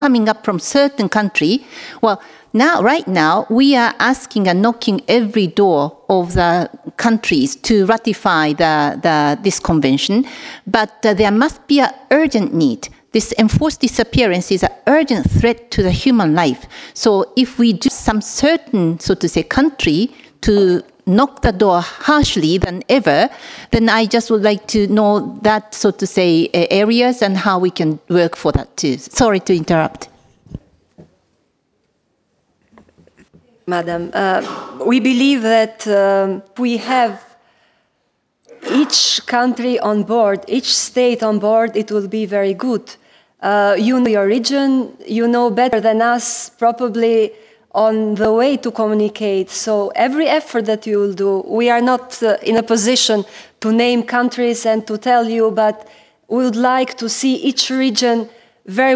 coming up from certain country. Well, right now, we are asking and knocking every door of the countries to ratify this convention, but there must be an urgent need. This enforced disappearance is an urgent threat to the human life. So if we do some certain, so to say, country to knock the door harshly than ever, then I just would like to know that, so to say, areas and how we can work for that too. Sorry to interrupt. Madam, we believe that we have each country on board, each state on board, it will be very good. You know your region, you know better than us probably on the way to communicate. So every effort that you will do, we are not in a position to name countries and to tell you, but we would like to see each region very